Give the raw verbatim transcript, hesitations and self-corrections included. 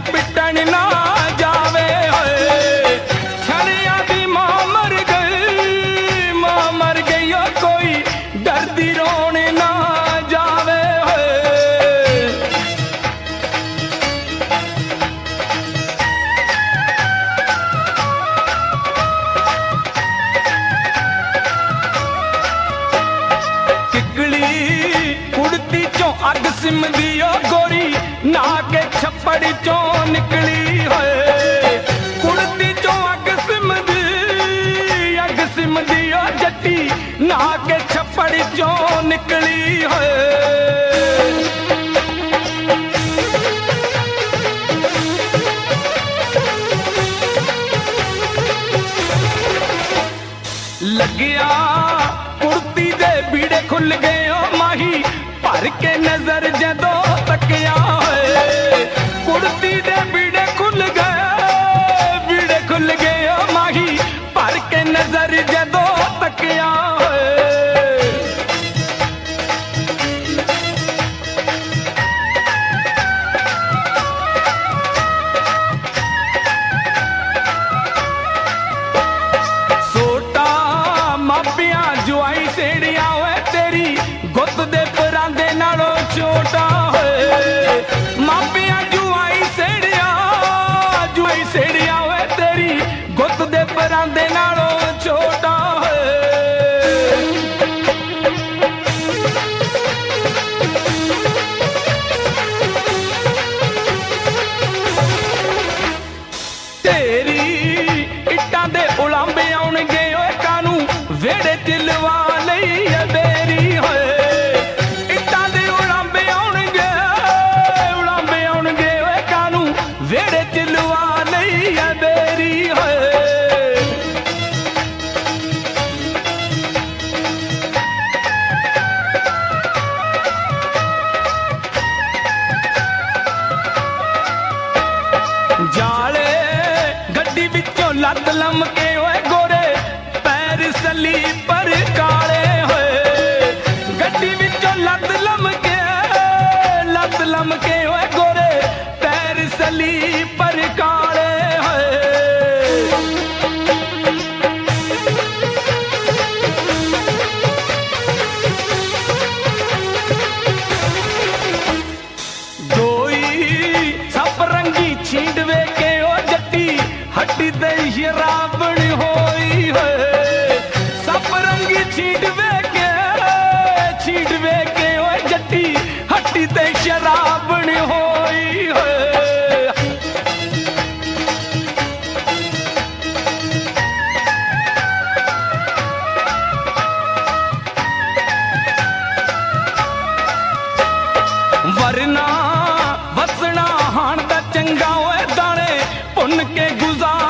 पिटन ना जावे होए। छड़िया दी मां मर गई, मां मर गई ओ कोई डरदी रोन ना जावे होए। किकली कुड़ती चों अग सिमदी ओ गोरी ना के छप्पड़ चों निकली होए। कुड़ती चों अग सिमदी, अग सिमदी ओ जट्टी ना के छप्पड़ चों निकली होए। लगिया कुर्ती दे बीड़े खुल गए ओ माही भर के नजर जदों तकिया होए। कुर्ती दे बीड़े खुल गए, बीड़े खुल गए ओ माही भर के नजर जदों तकिया होए। सोटा मापिया जुआई सेड़िया होए तेरी गुत दे परांदे नालों छोटा होए। मापिया जुआई सेड़िया, जुआई सेड़िया होए तेरी गुत दे परांदे नालों छोटा होए। तेरी इट्टां दे उलांबे आउणगे ओए कानू वेड़े च लवा लई है बेरी होए। इट्टां दे उलांबे आउणगे, उलांबे आउणगे ओए कानू वेड़े च लवा लई है बेरी होए। जाले गड्डी विचों लद लमके ओए गोरे पैर सलीपर काले होए। गड्डी विचों लद लमके, लद लमके ओए गोरे पैर सलीपर काले होए। दोई सप रंगी छींडवे के ओ जट्टी हड्डी ते शराबण होई होए। सप रंगी छींडवे के, छींडवे के ओ जट्टी हड्डी ते शराबण होई होए। वरना वसना हाण दा चंगा ओए दाने भुन के गुजार